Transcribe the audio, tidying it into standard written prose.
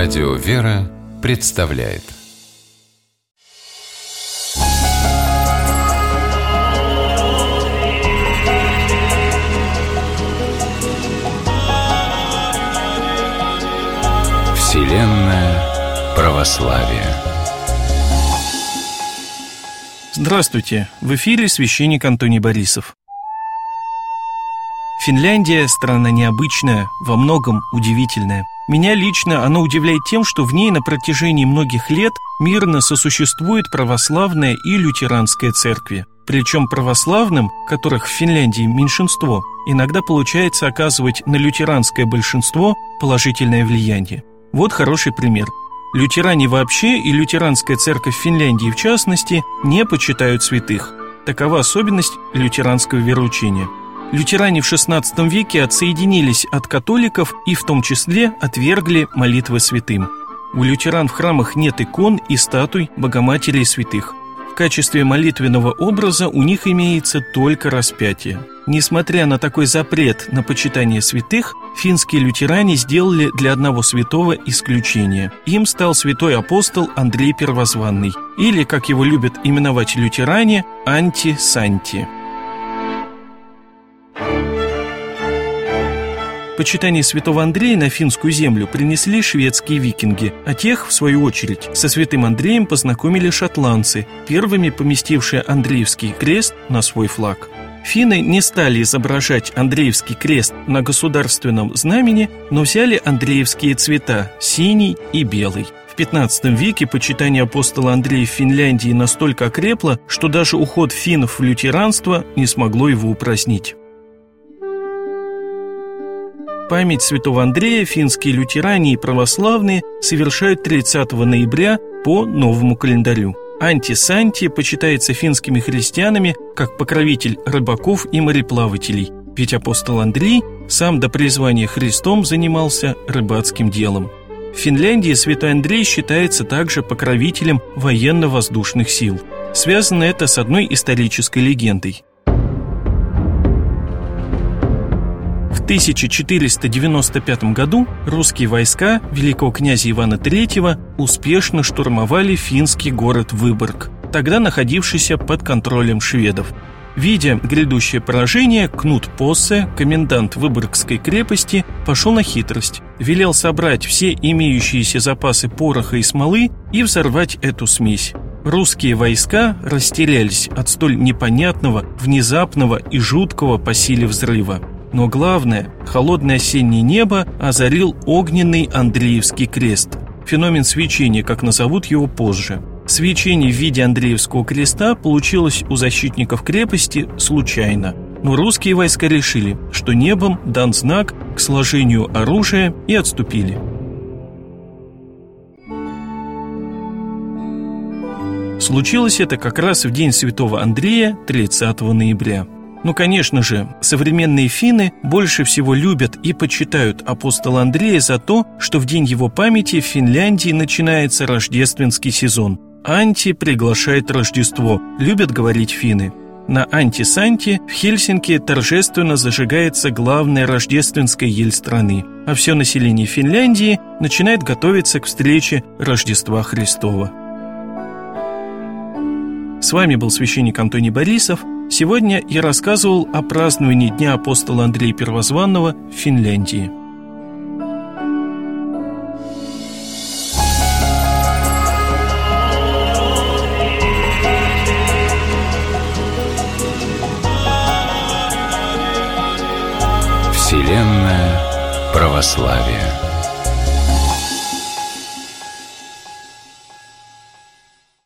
Радио «Вера» представляет Вселенная православия. Здравствуйте! В эфире священник Антоний Борисов. Финляндия – страна необычная, во многом удивительная. Меня лично она удивляет тем, что в ней на протяжении многих лет мирно сосуществует православная и лютеранская церкви. Причем православным, которых в Финляндии меньшинство, иногда получается оказывать на лютеранское большинство положительное влияние. Вот хороший пример. Лютеране вообще и лютеранская церковь Финляндии в частности не почитают святых. Такова особенность лютеранского вероучения. Лютеране в XVI веке отсоединились от католиков и в том числе отвергли молитвы святым. У лютеран в храмах нет икон и статуй Богоматери и святых. В качестве молитвенного образа у них имеется только распятие. Несмотря на такой запрет на почитание святых, финские лютеране сделали для одного святого исключение. Им стал святой апостол Андрей Первозванный, или, как его любят именовать лютеране, Анти Санти. Почитание святого Андрея на финскую землю принесли шведские викинги, а тех, в свою очередь, со святым Андреем познакомили шотландцы, первыми поместившие Андреевский крест на свой флаг. Финны не стали изображать Андреевский крест на государственном знамени, но взяли андреевские цвета – синий и белый. В XV веке почитание апостола Андрея в Финляндии настолько окрепло, что даже уход финнов в лютеранство не смогло его упразднить. Память святого Андрея финские лютеране и православные совершают 30 ноября по новому календарю. Анти-Санти почитается финскими христианами как покровитель рыбаков и мореплавателей, ведь апостол Андрей сам до призвания Христом занимался рыбацким делом. В Финляндии святой Андрей считается также покровителем военно-воздушных сил. Связано это с одной исторической легендой. В 1495 году русские войска великого князя Ивана III успешно штурмовали финский город Выборг, тогда находившийся под контролем шведов. Видя грядущее поражение, Кнут Поссе, комендант Выборгской крепости, пошел на хитрость, велел собрать все имеющиеся запасы пороха и смолы и взорвать эту смесь. Русские войска растерялись от столь непонятного, внезапного и жуткого по силе взрыва. Но главное, холодное осеннее небо озарил огненный Андреевский крест. Феномен свечения, как назовут его позже. Свечение в виде Андреевского креста получилось у защитников крепости случайно. Но русские войска решили, что небом дан знак к сложению оружия, и отступили. Случилось это как раз в день святого Андрея, 30 ноября. Ну, конечно же, современные финны больше всего любят и почитают апостола Андрея за то, что в день его памяти в Финляндии начинается рождественский сезон. Анти приглашает Рождество, любят говорить финны. На Анти-Санти в Хельсинки торжественно зажигается главная рождественская ель страны, а все население Финляндии начинает готовиться к встрече Рождества Христова. С вами был священник Антоний Борисов. Сегодня я рассказывал о праздновании Дня апостола Андрея Первозванного в Финляндии. Вселенная православия.